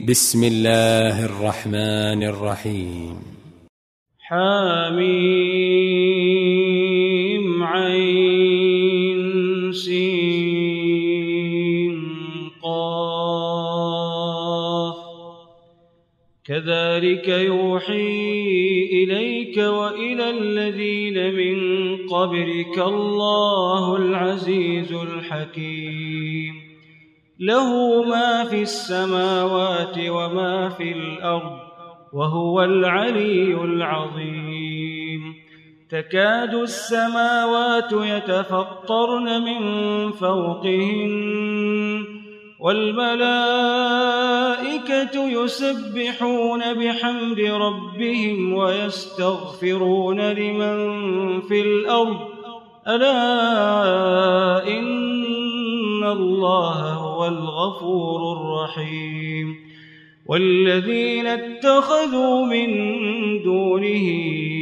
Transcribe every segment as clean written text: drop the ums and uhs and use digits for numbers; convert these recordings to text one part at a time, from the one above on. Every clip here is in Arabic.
بسم الله الرحمن الرحيم. حميم عين سين قاف كذلك يوحي إليك وإلى الذين من قبلك الله العزيز الحكيم له ما في السماوات وما في الأرض وهو العلي العظيم تكاد السماوات يتفطرن من فوقهن والملائكة يسبحون بحمد ربهم ويستغفرون لمن في الأرض ألا إن الله هو الغفور الرحيم والذين اتخذوا من دونه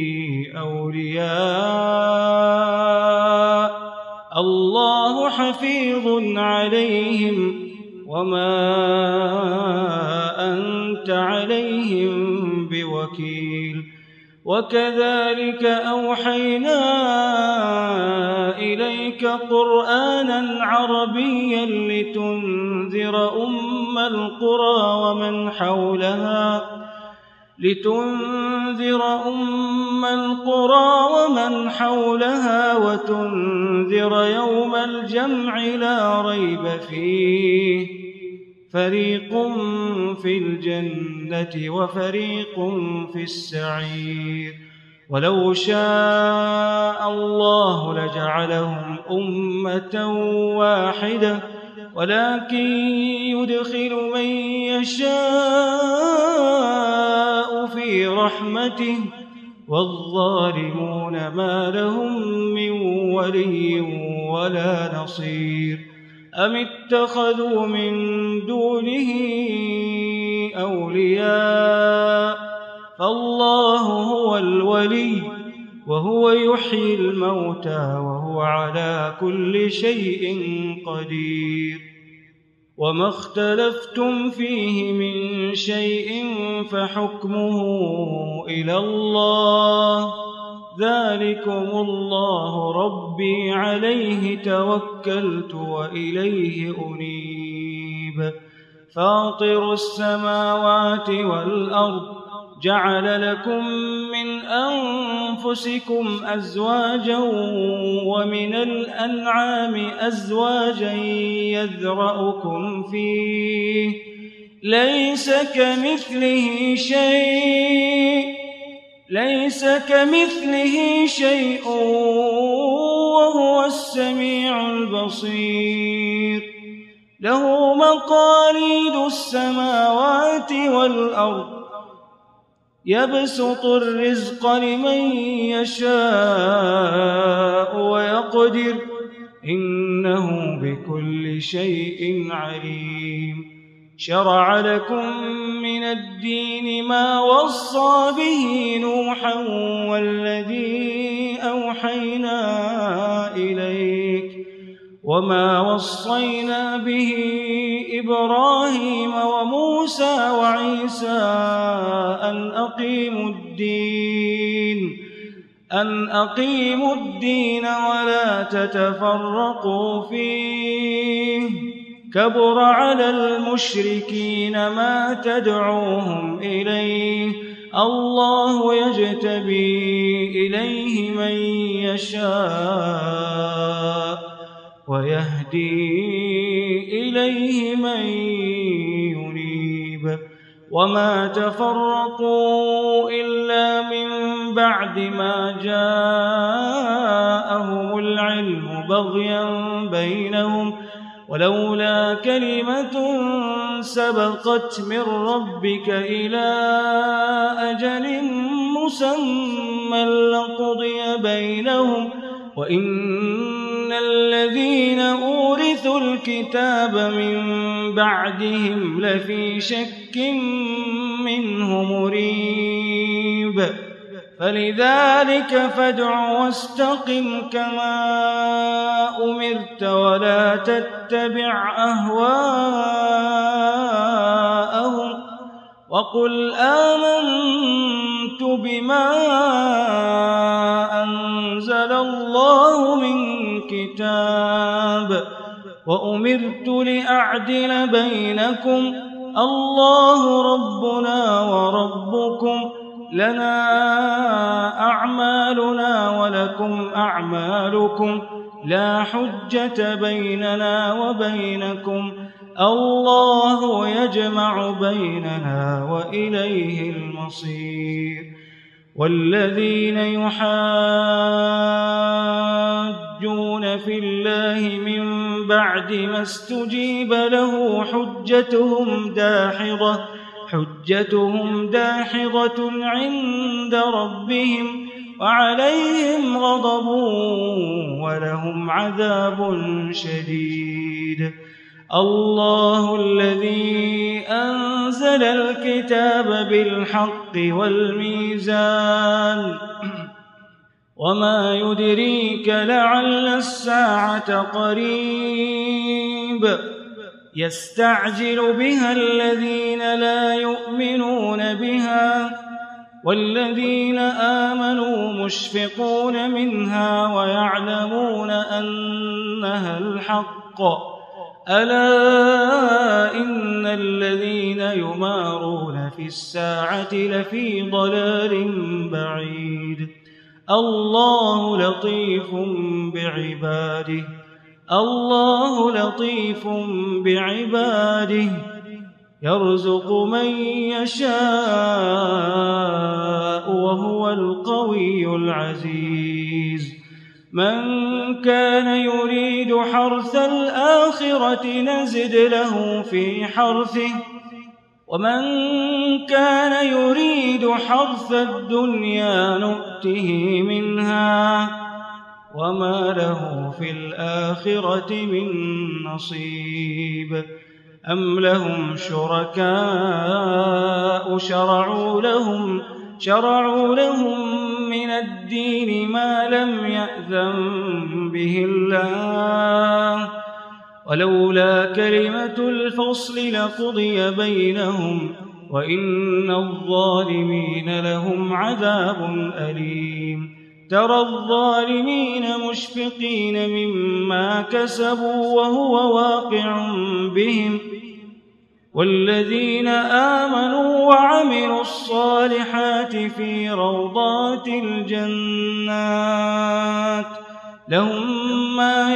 أولياء الله حفيظ عليهم وما أنت عليهم بوكيل وكذلك أوحينا إليك قرآنا عربيا لتنذر أم القرى ومن حولها وتنذر يوم الجمع لا ريب فيه فريق في الجنة وفريق في السعير ولو شاء الله لجعلهم أمة واحدة ولكن يدخل من يشاء في رحمته والظالمون ما لهم من ولي ولا نصير أم اتخذوا من دونه أولياء فالله هو الولي وهو يحيي الموتى وهو على كل شيء قدير وما اختلفتم فيه من شيء فحكمه إلى الله ذلكم الله ربي عليه توكلت وإليه أنيب فاطر السماوات والأرض جعل لكم من أنفسكم أزواجا ومن الأنعام أزواجا يذرأكم فيه ليس كمثله شيء وهو السميع البصير له مقاليد السماوات والأرض يبسط الرزق لمن يشاء ويقدر إنه بكل شيء عليم شرع لكم من الدين ما وصى به نوحا والذي أوحينا إليك وما وصينا به إبراهيم وموسى وعيسى أن أقيموا الدين ولا تتفرقوا فيه كبر على المشركين ما تدعوهم إليه الله يجتبي إليه من يشاء ويهدي إليه من ينيب وما تفرقوا إلا من بعد ما جاءهم العلم بغيا بينهم ولولا كلمة سبقت من ربك إلى أجل مسمى لقضي بينهم وإن الذين أورثوا الكتاب من بعدهم لفي شك منه مريب فلذلك فادع واستقم كما أمرت ولا تتبع أهواءهم وقل آمنت بما أنزل الله من كتاب وأمرت لأعدل بينكم الله ربنا وربكم لنا أعمالنا ولكم أعمالكم لا حجة بيننا وبينكم الله يجمع بيننا وإليه المصير والذين يحاجون في الله من بعد ما استجيب له حجتهم داحضة عند ربهم وعليهم غضب ولهم عذاب شديد الله الذي أنزل الكتاب بالحق والميزان وما يدريك لعل الساعة قريب يستعجل بها الذين لا يؤمنون بها والذين آمنوا مشفقون منها ويعلمون أنها الحق ألا إن الذين يمارون في الساعة لفي ضلال بعيد الله لطيف بعباده يرزق من يشاء وهو القوي العزيز من كان يريد حرث الآخرة نزد له في حرثه ومن كان يريد حرث الدنيا نؤته منها وما له في الآخرة من نصيب أم لهم شركاء شرعوا لهم من الدين ما لم يأذن به الله ولولا كلمة الفصل لقضي بينهم وإن الظالمين لهم عذاب أليم ترى الظالمين مشفقين مما كسبوا وهو واقع بهم والذين آمنوا وعملوا الصالحات في روضات الجنات لهم ما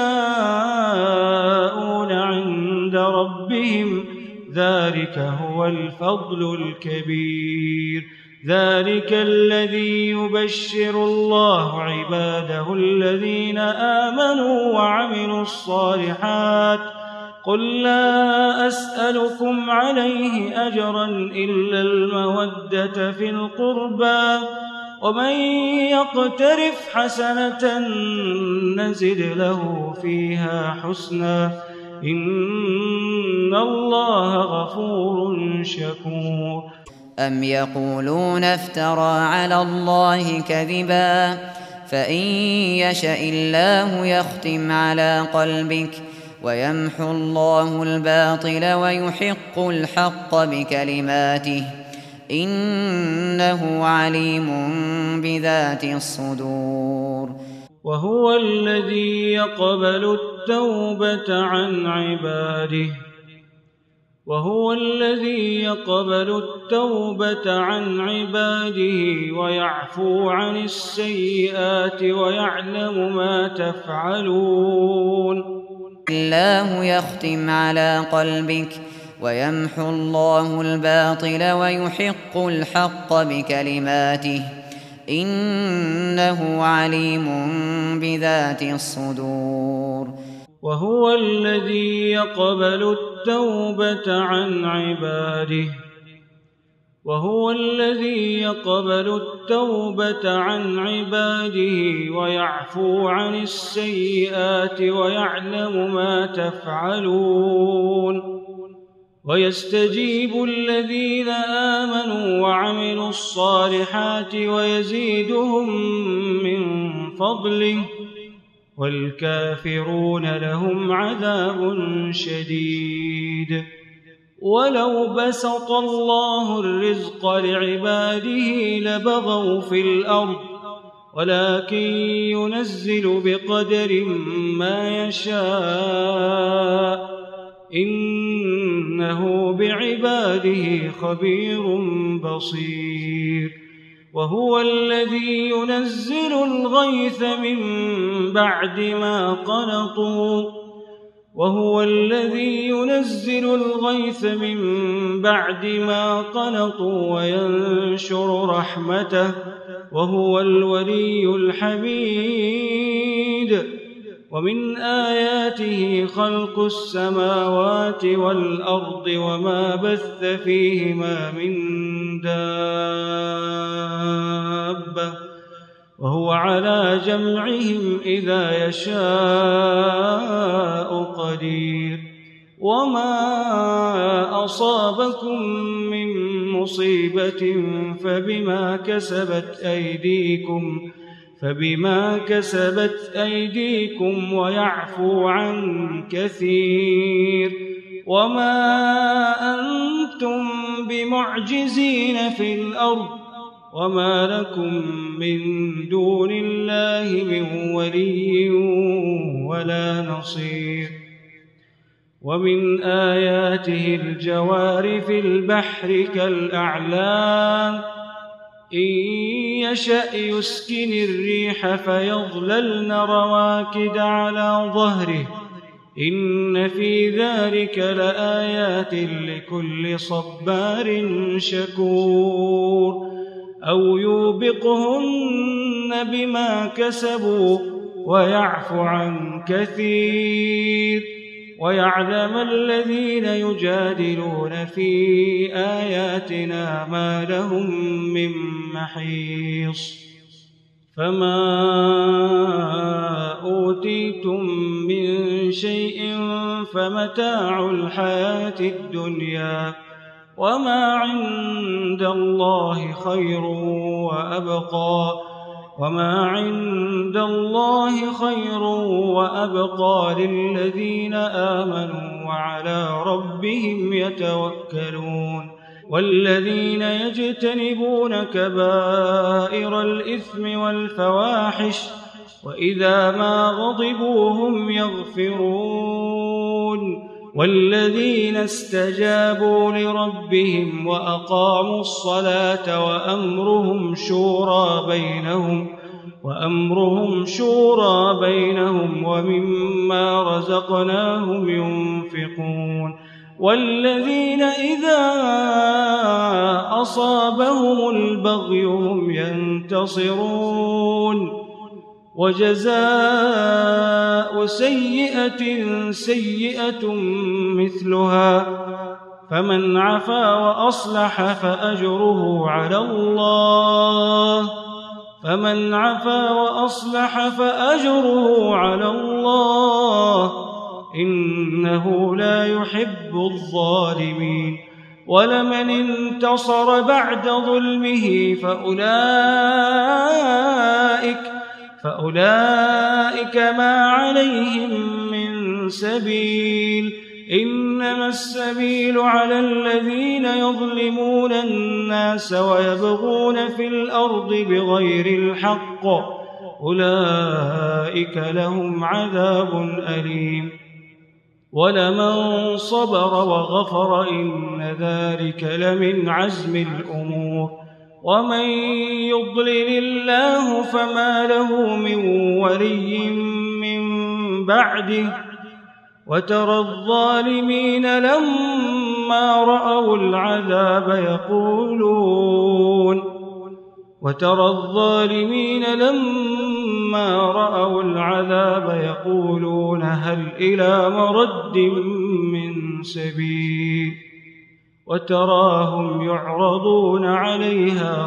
يشاءون عند ربهم ذلك هو الفضل الكبير ذلك الذي يبشر الله عباده الذين آمنوا وعملوا الصالحات قل لا أسألكم عليه أجرا إلا المودة في القربى ومن يقترف حسنة نزد له فيها حسنا إن الله غفور شكور أم يقولون افترى على الله كذبا فإن يشأ الله يختم على قلبك ويمحو الله الباطل ويحق الحق بكلماته إنه عليم بذات الصدور وهو الذي يقبل التوبة عن عباده ويعفو عن السيئات ويعلم ما تفعلون الله يختم على قلبك ويمحو الله الباطل ويحق الحق بكلماته إنه عليم بذات الصدور وهو الذي يقبل التوبة عن عباده ويعفو عن السيئات ويعلم ما تفعلون ويستجيب الذين آمنوا وعملوا الصالحات ويزيدهم من فضله والكافرون لهم عذاب شديد ولو بسط الله الرزق لعباده لبغوا في الأرض ولكن ينزل بقدر ما يشاء إنه بعباده خبير بصير وهو الذي ينزل الغيث من بعد ما قنطوا وينشر رحمته وهو الولي الحميد ومن آياته خلق السماوات والأرض وما بث فيهما من دابة وهو على جمعهم إذا يشاء قدير وما أصابكم من مصيبة فبما كسبت أيديكم ويعفو عن كثير وما أنتم بمعجزين في الأرض وما لكم من دون الله من ولي ولا نصير ومن آياته الجوار في البحر كالأعلام إن يشأ يسكن الريح فيظللن رواكد على ظهره إن في ذلك لآيات لكل صبار شكور أو يوبقهن بما كسبوا ويعفو عن كثير ويعلم الذين يجادلون في آياتنا ما لهم من محيص فما أوتيتم من شيء فمتاع الحياة الدنيا وما عند الله خير وأبقى للذين آمنوا وعلى ربهم يتوكلون والذين يجتنبون كبائر الإثم والفواحش وإذا ما غضبوا هم يغفرون والذين استجابوا لربهم وأقاموا الصلاة وأمرهم شورى بينهم ومما رزقناهم ينفقون والذين إذا أصابهم البغي هم ينتصرون وجزاء سيئة مثلها فمن عفا وأصلح فأجره على الله إنه لا يحب الظالمين ولمن انتصر بعد ظلمه فأولئك ما عليهم من سبيل إنما السبيل على الذين يظلمون الناس ويبغون في الأرض بغير الحق أولئك لهم عذاب أليم ولمن صبر وغفر إن ذلك لمن عزم الأمور ومن يضلل الله فما له من ولي من بعده وترى الظالمين لما رأوا العذاب يقولون هل إلى مرد من سبيل وتراهم يعرضون عليها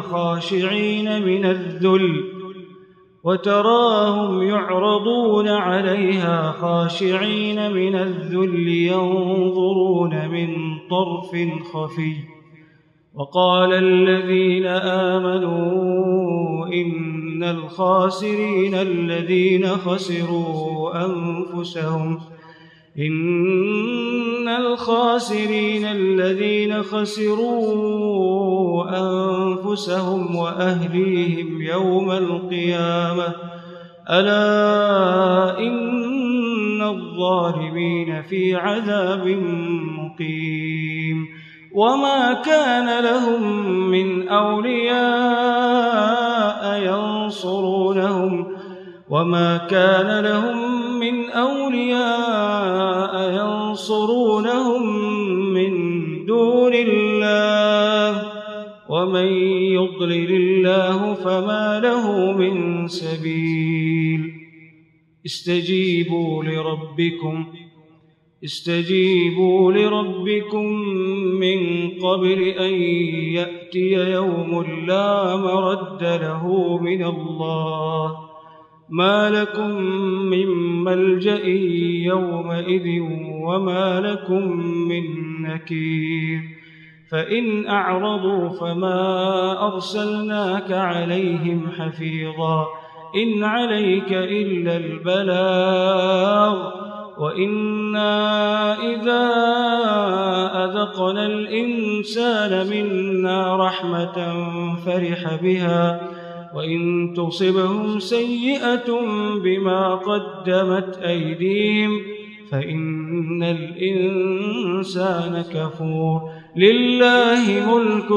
خاشعين من الذل ينظرون من طرف خفي وقال الذين آمنوا إن الخاسرين الذين خسروا أنفسهم إن الخاسرين الذين خسروا أنفسهم وأهليهم يوم القيامة ألا إن الظالمين في عذاب مقيم وما كان لهم من أولياء ينصرونهم من دون الله ومن يضلل الله فما له من سبيل استجيبوا لربكم من قبل أن يأتي يوم لا مرد له من الله ما لكم من ملجأ يومئذ وما لكم من نكير فإن أعرضوا فما أرسلناك عليهم حفيظا إن عليك إلا البلاغ وإنا إذا أذقنا الإنسان منا رحمة فرح بها وإن تصبهم سيئة بما قدمت أيديهم فإن الإنسان كفور لله ملك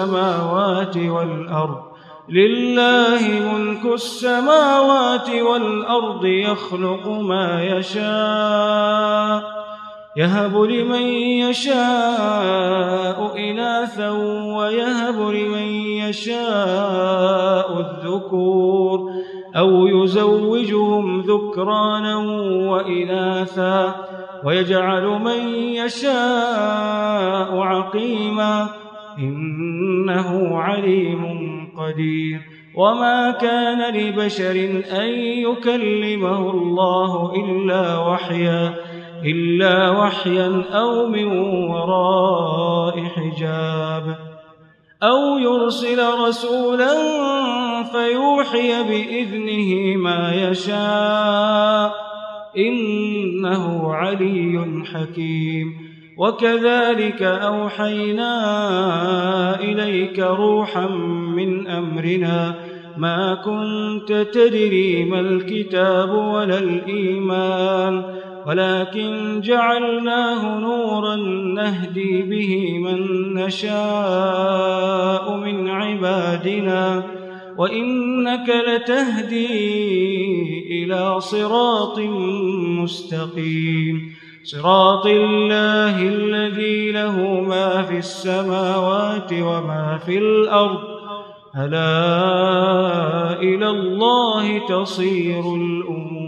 السماوات والأرض يخلق ما يشاء يهب لمن يشاء إناثا ويهب لمن يشاء الذكور أو يزوجهم ذكرانا وإناثا ويجعل من يشاء عقيما إنه عليم قدير وما كان لبشر أن يكلمه الله إلا وحيا أو من وراء حجاب أو يرسل رسولا فيوحي بإذنه ما يشاء إنه علي حكيم وكذلك أوحينا إليك روحا من أمرنا ما كنت تدري ما الكتاب ولا الإيمان ولكن جعلناه نورا نهدي به من نشاء من عبادنا وإنك لتهدي إلى صراط مستقيم صراط الله الذي له ما في السماوات وما في الأرض ألا إلى الله تصير الأمور